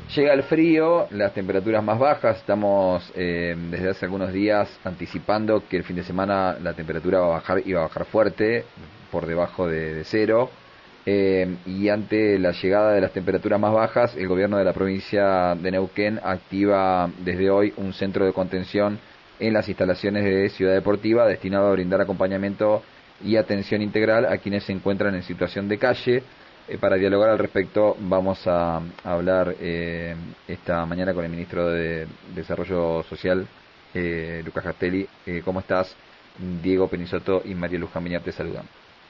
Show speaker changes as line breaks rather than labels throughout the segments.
Llega el frío, las temperaturas más bajas, estamos desde hace algunos días anticipando que el fin de semana la temperatura iba a bajar fuerte, por debajo de cero, y ante la llegada de las temperaturas más bajas, el gobierno de la provincia de Neuquén activa desde hoy un centro de contención en las instalaciones de Ciudad Deportiva destinado a brindar acompañamiento y atención integral a quienes se encuentran en situación de calle. Para dialogar al respecto vamos a hablar esta mañana con el ministro de Desarrollo Social, Lucas Castelli. ¿Cómo estás? Diego Penisoto y María Luján Viñar te saludan.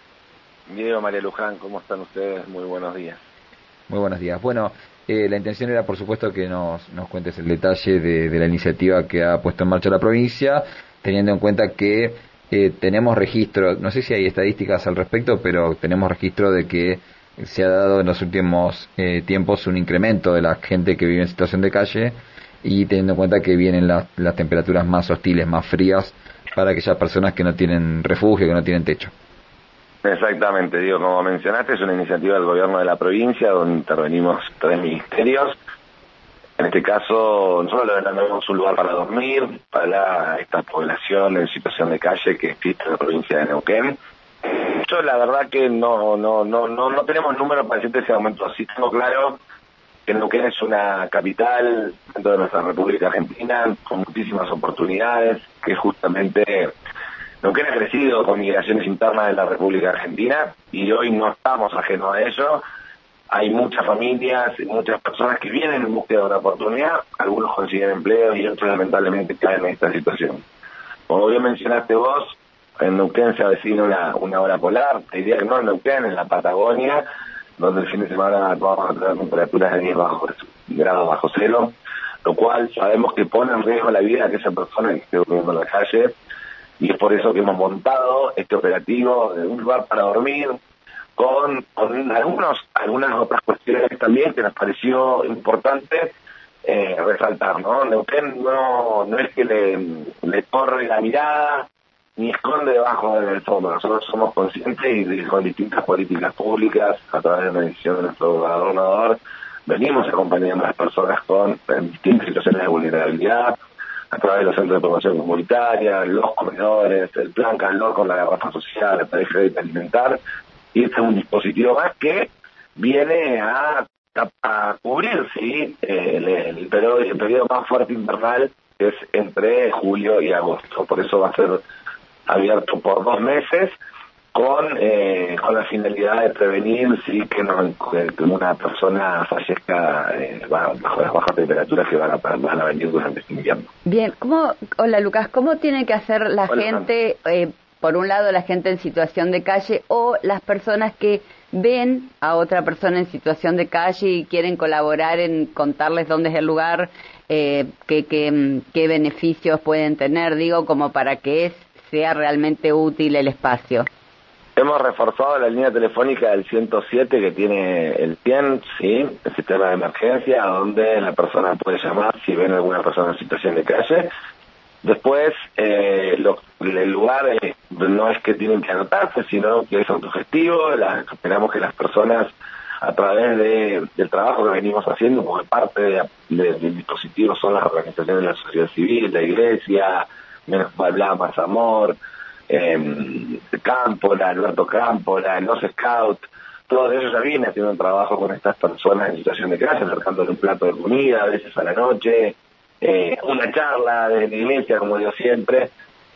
Diego, María Luján, ¿cómo están ustedes? Muy buenos días.
Muy buenos días. Bueno, la intención era, por supuesto, que nos cuentes el detalle de la iniciativa que ha puesto en marcha la provincia, teniendo en cuenta que tenemos registro, no sé si hay estadísticas al respecto, pero tenemos registro de que se ha dado en los últimos tiempos un incremento de la gente que vive en situación de calle, y teniendo en cuenta que vienen las temperaturas más hostiles, más frías, para aquellas personas que no tienen refugio, que no tienen techo.
Exactamente, Diego, como mencionaste, es una iniciativa del gobierno de la provincia donde intervenimos 3 ministerios. En este caso, nosotros tenemos un lugar para dormir para esta población en situación de calle que existe en la provincia de Neuquén. Yo la verdad que no tenemos números para decirte ese aumento. Sí tengo claro que Neuquén es una capital dentro de nuestra República Argentina con muchísimas oportunidades, que justamente Neuquén ha crecido con migraciones internas de la República Argentina y hoy no estamos ajenos a ello. Hay muchas familias, muchas personas que vienen en búsqueda de una oportunidad, algunos consiguen empleo y otros lamentablemente caen en esta situación. Como bien mencionaste vos, en Neuquén se avecina una ola polar, te diría que no en Neuquén, en la Patagonia, donde el fin de semana vamos a tener temperaturas de 10 grados bajo cero, lo cual sabemos que pone en riesgo la vida de aquella persona que esté durmiendo en la calle, y es por eso que hemos montado este operativo de un lugar para dormir, con algunas otras cuestiones también que nos pareció importante resaltar, ¿no? Neuquén no es que le corre la mirada ni esconde debajo del fondo. Nosotros somos conscientes y con distintas políticas públicas, a través de la decisión de nuestro gobernador, venimos acompañando a las personas en distintas situaciones de vulnerabilidad, a través de los centros de promoción comunitaria, los comedores, el plan Calor con la garrafa social, el tarifa de alimentar, y este es un dispositivo más que viene a cubrir, ¿sí? el periodo más fuerte invernal, que es entre julio y agosto. Por eso va a ser abierto por 2 meses con la finalidad de prevenir que una persona fallezca bajo las bajas temperaturas que van a venir durante este invierno.
Bien, hola Lucas, ¿cómo tiene que hacer la gente, por un lado la gente en situación de calle o las personas que ven a otra persona en situación de calle y quieren colaborar en contarles dónde es el lugar, qué beneficios pueden tener, digo, como para que sea realmente útil el espacio?
Hemos reforzado la línea telefónica del 107 que tiene el CIEN, ¿sí? El sistema de emergencia, donde la persona puede llamar si ven alguna persona en situación de calle. Después, el lugar no es que tienen que anotarse, sino que es autogestivo. Esperamos que las personas, a través del trabajo que venimos haciendo, porque parte del dispositivo son las organizaciones de la sociedad civil, la iglesia, Menos Hablaba Más Amor, Cámpola, Alberto Cámpola, los Scouts, todos ellos ya vienen haciendo un trabajo con estas personas en situación de calle, acercándole un plato de comida, a veces a la noche, una charla desde la iglesia, como digo siempre,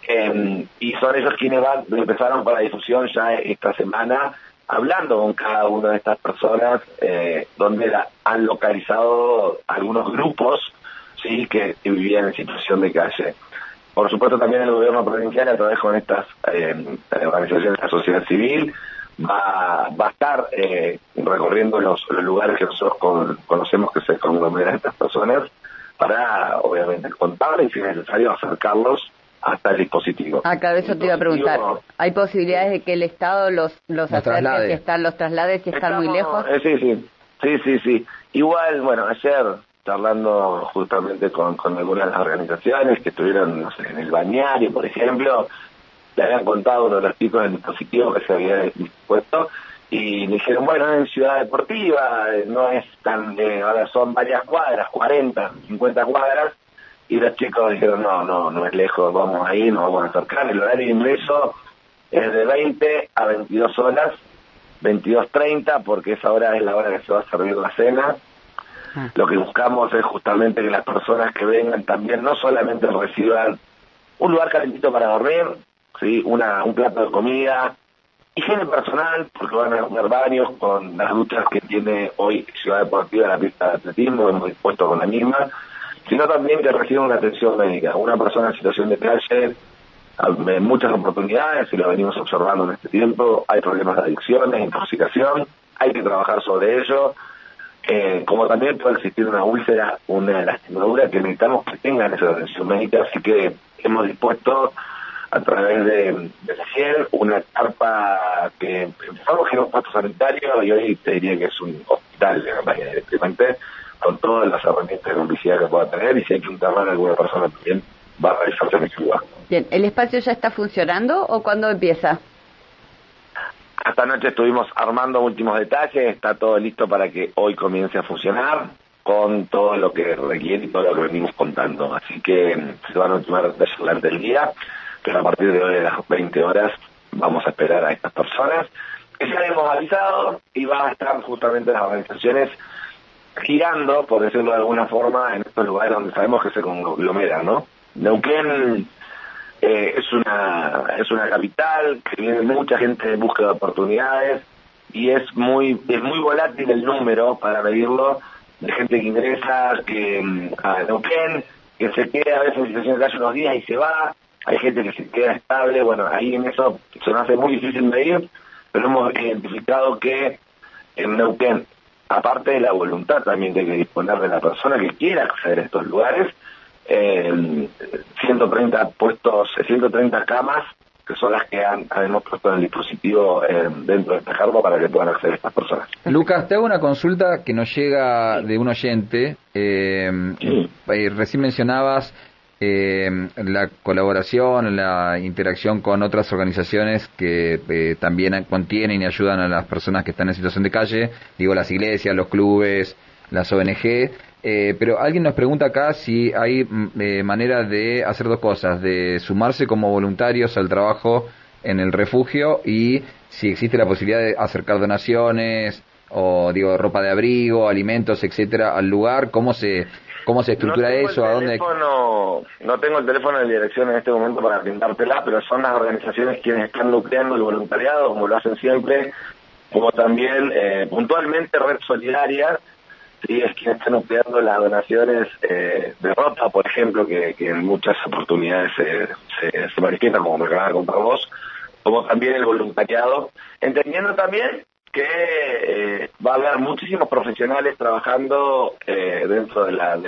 y son ellos quienes empezaron con la difusión ya esta semana, hablando con cada una de estas personas, donde han localizado algunos grupos, sí, que vivían en situación de calle. Por supuesto, también el gobierno provincial, a través con estas organizaciones de la sociedad civil, va a estar recorriendo los lugares que nosotros conocemos que se conglomeran estas personas, para, obviamente, contarles y, si es necesario, acercarlos hasta el dispositivo.
Claro, eso te iba a preguntar. ¿Hay posibilidades de que el Estado los acerque, los traslade si están muy lejos?
Sí. Igual, bueno, ayer, charlando justamente con algunas de las organizaciones que estuvieron, no sé, en el balneario, por ejemplo, le habían contado a uno de los chicos del dispositivo que se había dispuesto, y le dijeron, bueno, en Ciudad Deportiva, no es tan, ahora son varias cuadras, 40, 50 cuadras, y los chicos dijeron, no es lejos, vamos ahí, nos vamos a acercar. El horario de ingreso es de 20 a 22 horas, 22:30, porque esa hora es la hora que se va a servir la cena. Lo que buscamos es justamente que las personas que vengan también no solamente reciban un lugar calentito para dormir, ¿sí? Un plato de comida, higiene personal, porque van a comer baños con las duchas que tiene hoy Ciudad Deportiva, la pista de atletismo, hemos dispuesto con la misma, sino también que reciban una atención médica. Una persona en situación de calle, en muchas oportunidades, y lo venimos observando en este tiempo, hay problemas de adicciones, intoxicación, hay que trabajar sobre ello, como también puede existir una úlcera, una lastimadura que necesitamos que tengan esa atención médica, así que hemos dispuesto a través de la CIEL una carpa que empezamos que era un puesto sanitario y hoy te diría que es un hospital directamente, con todas las herramientas de complicidad que pueda tener, y si hay que internar a alguna persona también va a realizarse en ese lugar.
Bien, ¿el espacio ya está funcionando o cuándo empieza?
Esta noche estuvimos armando últimos detalles, está todo listo para que hoy comience a funcionar con todo lo que requiere y todo lo que venimos contando. Así que se van a ultimar detalles durante el día, pero a partir de hoy a las 20 horas vamos a esperar a estas personas que ya hemos avisado, y van a estar justamente las organizaciones girando, por decirlo de alguna forma, en estos lugares donde sabemos que se conglomeran, ¿no? Neuquén es una capital que viene mucha gente en búsqueda de oportunidades, y es muy volátil el número para medirlo de gente que ingresa a Neuquén, que se queda a veces en situación de calle unos días y se va. Hay gente que se queda estable. Bueno, ahí en eso se nos hace muy difícil medir, pero hemos identificado que en Neuquén, aparte de la voluntad también de que disponer de la persona que quiera acceder a estos lugares, 130 puestos, 130 camas, que son las que hemos puesto en el dispositivo dentro de esta carpa para que puedan acceder a estas personas.
Lucas, te hago una consulta que nos llega de un oyente. Recién mencionabas la colaboración, la interacción con otras organizaciones que también contienen y ayudan a las personas que están en situación de calle, digo las iglesias, los clubes, las ONG, pero alguien nos pregunta acá si hay manera de hacer dos cosas, de sumarse como voluntarios al trabajo en el refugio, y si existe la posibilidad de acercar donaciones o ropa de abrigo, alimentos, etcétera, al lugar. ¿Cómo se estructura eso? ¿A dónde?
No tengo el teléfono de dirección en este momento para brindártela, pero son las organizaciones quienes están nucleando el voluntariado, como lo hacen siempre, como también puntualmente Red Solidaria, sí, es quien está nucleando las donaciones de ropa, por ejemplo, que en muchas oportunidades se manifiestan, como me acabas de contar vos, como también el voluntariado, entendiendo también que va a haber muchísimos profesionales trabajando dentro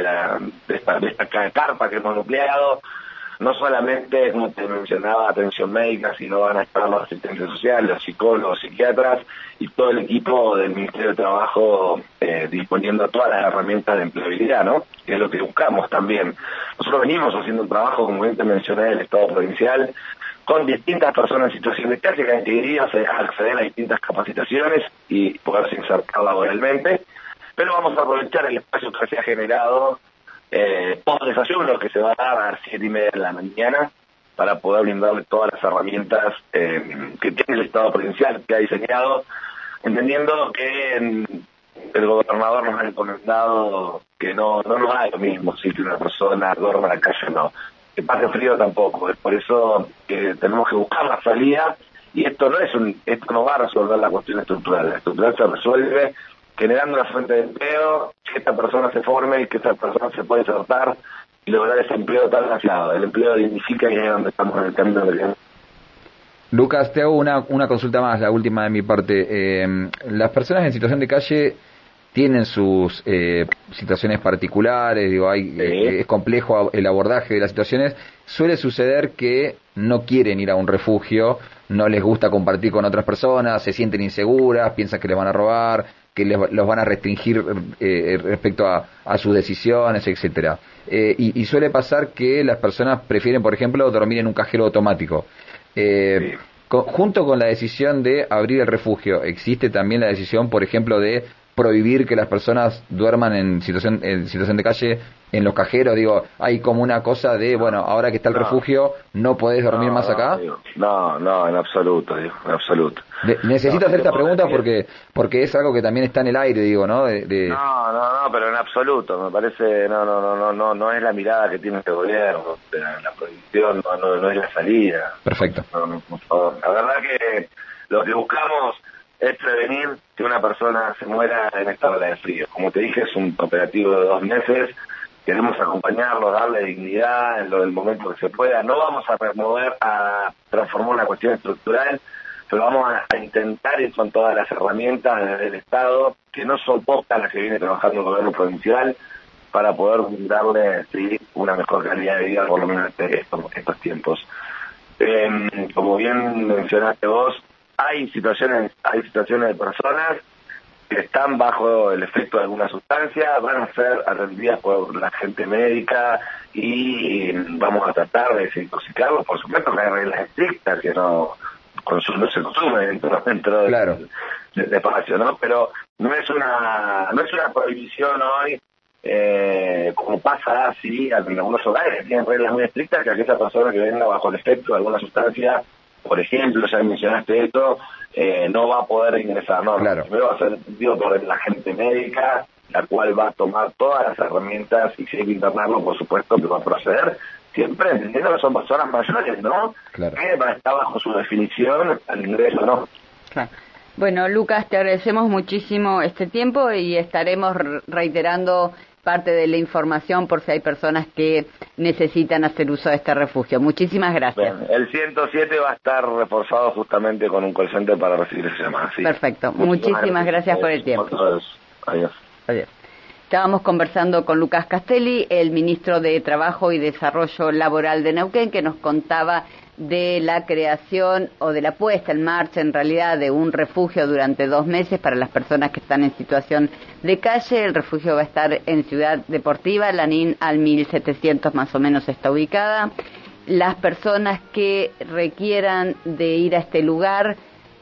de esta carpa que hemos nucleado. No solamente, como te mencionaba, atención médica, sino van a estar los asistentes sociales, los psicólogos, psiquiatras y todo el equipo del Ministerio de Trabajo disponiendo todas las herramientas de empleabilidad, ¿no? Que es lo que buscamos también. Nosotros venimos haciendo un trabajo, como bien te mencioné, del Estado provincial, con distintas personas en situación de calle que han querido acceder a distintas capacitaciones y poderse insertar laboralmente, pero vamos a aprovechar el espacio que se ha generado post-desayuno, que se va a dar a las 7:30 de la mañana, para poder brindarle todas las herramientas que tiene el Estado provincial, que ha diseñado, entendiendo que el gobernador nos ha recomendado que no nos haga lo mismo si una persona duerma en la calle, no, que pase frío tampoco. Es por eso que tenemos que buscar la salida, y esto no va a resolver la cuestión estructural. La estructural se resuelve generando una fuente de empleo, que esta persona se forme y que esta persona se pueda insertar y lograr ese empleo tan ansiado. El empleo dignifica, y es donde estamos en el camino de bien.
Lucas, te hago una consulta más, la última de mi parte. Las personas en situación de calle tienen sus situaciones particulares, es complejo el abordaje de las situaciones. Suele suceder que no quieren ir a un refugio, no les gusta compartir con otras personas, se sienten inseguras, piensan que les van a robar, que los van a restringir respecto a sus decisiones, etcétera. Y suele pasar que las personas prefieren, por ejemplo, dormir en un cajero automático. junto con la decisión de abrir el refugio, ¿existe también la decisión, por ejemplo, de prohibir que las personas duerman en situación de calle en los cajeros? Digo, hay como una cosa de, bueno, ahora que está el refugio, ¿no podés dormir más acá?
No, en absoluto, en absoluto.
Necesito hacer esta pregunta porque es algo que también está en el aire, digo, ¿no?
No, pero en absoluto, me parece, no es la mirada que tiene este gobierno, la prohibición no es la salida.
Perfecto.
Por favor. La verdad que lo que buscamos es prevenir que una persona se muera en esta ola de frío. Como te dije, es un operativo de 2 meses. Queremos acompañarlo, darle dignidad en el momento que se pueda. No vamos a a transformar una cuestión estructural, pero vamos a intentar ir con todas las herramientas del Estado, que no son pocas las que viene trabajando el gobierno provincial, para poder darle una mejor calidad de vida, por lo menos estos tiempos. Como bien mencionaste vos, hay situaciones de personas que están bajo el efecto de alguna sustancia, van a ser atendidas por la gente médica y vamos a tratar de desintoxicarlos. Por supuesto que hay reglas estrictas que no se consume dentro
claro.
del espacio, ¿no? Pero no es una prohibición hoy, como pasa así en algunos hogares que tienen reglas muy estrictas, que aquella persona que venga bajo el efecto de alguna sustancia, por ejemplo, ya mencionaste esto, no va a poder ingresar, ¿no?
Claro.
Primero va a ser atendido por la gente médica, la cual va a tomar todas las herramientas, y si hay que internarlo, por supuesto que va a proceder, siempre entendiendo que son personas mayores, ¿no?
Claro.
Que van a estar bajo su definición al ingreso, ¿no?
Claro. Bueno, Lucas, te agradecemos muchísimo este tiempo y estaremos reiterando parte de la información por si hay personas que necesitan hacer uso de este refugio. Muchísimas gracias.
Bien, el 107 va a estar reforzado justamente con un call center para recibir esa llamada. ¿Sí?
Perfecto. Muchísimas gracias por el tiempo.
Adiós.
Adiós. Estábamos conversando con Lucas Castelli, el ministro de Trabajo y Desarrollo Laboral de Neuquén, que nos contaba de la creación o de la puesta en marcha, en realidad, de un refugio durante 2 meses para las personas que están en situación de calle. El refugio va a estar en Ciudad Deportiva, Lanín al 1700 más o menos está ubicada. Las personas que requieran de ir a este lugar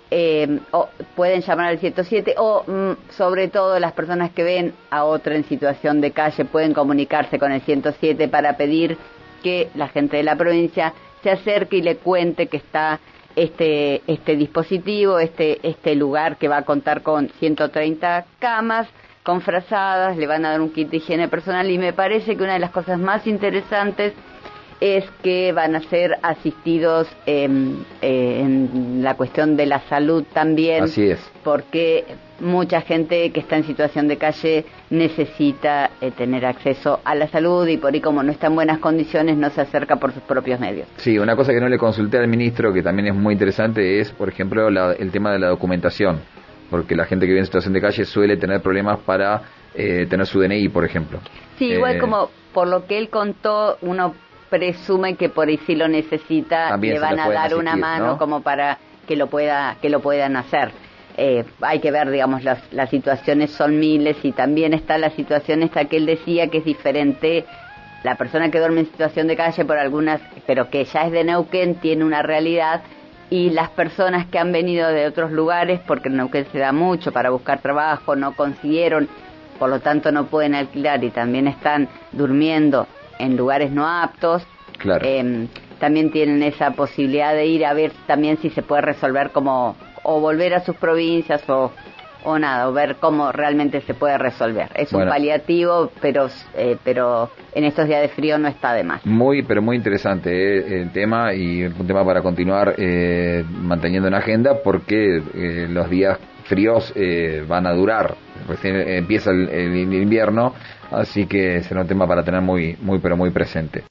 pueden llamar al 107 o sobre todo las personas que ven a otra en situación de calle pueden comunicarse con el 107 para pedir que la gente de la provincia se acerque y le cuente que está este dispositivo, este lugar que va a contar con 130 camas con frazadas, le van a dar un kit de higiene personal y me parece que una de las cosas más interesantes es que van a ser asistidos en la cuestión de la salud también.
Así es.
Porque mucha gente que está en situación de calle necesita tener acceso a la salud y por ahí como no está en buenas condiciones no se acerca por sus propios medios.
Sí, una cosa que no le consulté al ministro que también es muy interesante es, por ejemplo, el tema de la documentación, porque la gente que vive en situación de calle suele tener problemas para tener su DNI, por ejemplo.
Sí, igual como por lo que él contó, uno presume que por ahí si lo necesita le van a dar una mano, ¿no? Como para que lo puedan hacer. Hay que ver, digamos, las situaciones son miles y también está la situación esta que él decía que es diferente. La persona que duerme en situación de calle por algunas, pero que ya es de Neuquén, tiene una realidad, y las personas que han venido de otros lugares, porque en Neuquén se da mucho para buscar trabajo, no consiguieron, por lo tanto no pueden alquilar y también están durmiendo en lugares no aptos.
Claro.
También tienen esa posibilidad de ir a ver también si se puede resolver como o volver a sus provincias o nada, o ver cómo realmente se puede resolver. Es un paliativo, pero en estos días de frío no está de más.
Pero muy interesante el tema, y un tema para continuar manteniendo en agenda, porque los días fríos van a durar. Recién empieza el invierno, así que será un tema para tener muy presente.